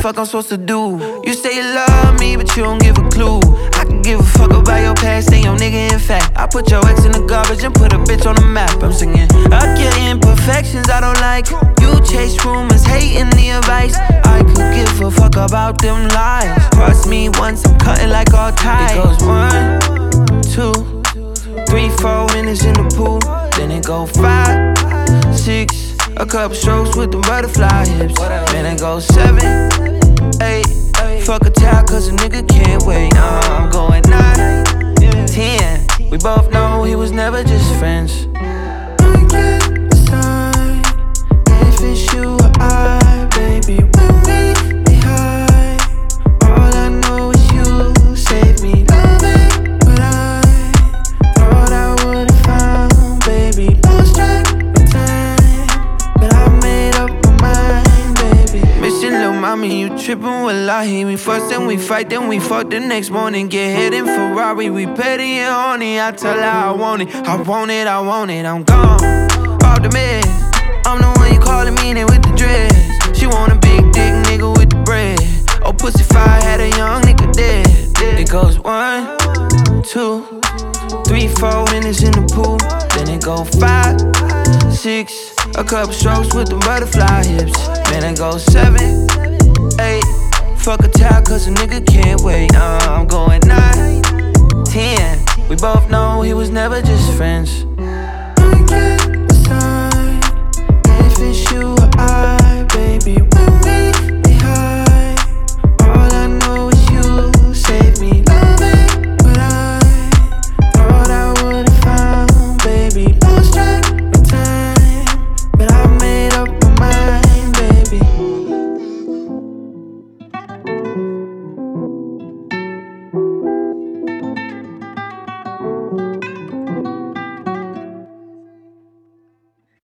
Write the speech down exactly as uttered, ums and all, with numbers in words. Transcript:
fuck I'm supposed to do? You say you love me, but you don't give a clue. I can give a fuck about your past and your nigga, in fact. I put your ex in the garbage and put a bitch on the map. I'm singing, I get imperfections I don't like. You chase rumors, hating the advice. I could give a fuck about them lies. Cross me once, I'm cutting like all ties. It goes one, two, three, four minutes in the pool. Then it go five, six, a couple strokes with them butterfly hips. Then it goes seven, eight, fuck a towel cause a nigga can't wait. uh, I'm going nine, ten, we both know he was never just friends. I can't decide if it's you or I, baby, when we be high. All I know is you save me loving what I thought I would've found, baby. Lost track of time, but I made up my mind, baby. Missing little mommy, you trippin' with Lahi. We fuss and we fight, then we fuck the next morning. Get hit in Ferrari, we petty and horny. I tell her I want it, I want it, I want it. I'm gone, off the mess. I'm the one you callin' meanin' with the dress. She want a big dick nigga with the bread. Oh, pussy fire, had a young nigga dead. It goes one, two, three, four minutes in the pool. Then it go five, six, a couple strokes with the butterfly hips. Then it goes seven, eight, fuck a towel cause a nigga can't wait. uh, I'm going nine, ten, we both know he was never just friends.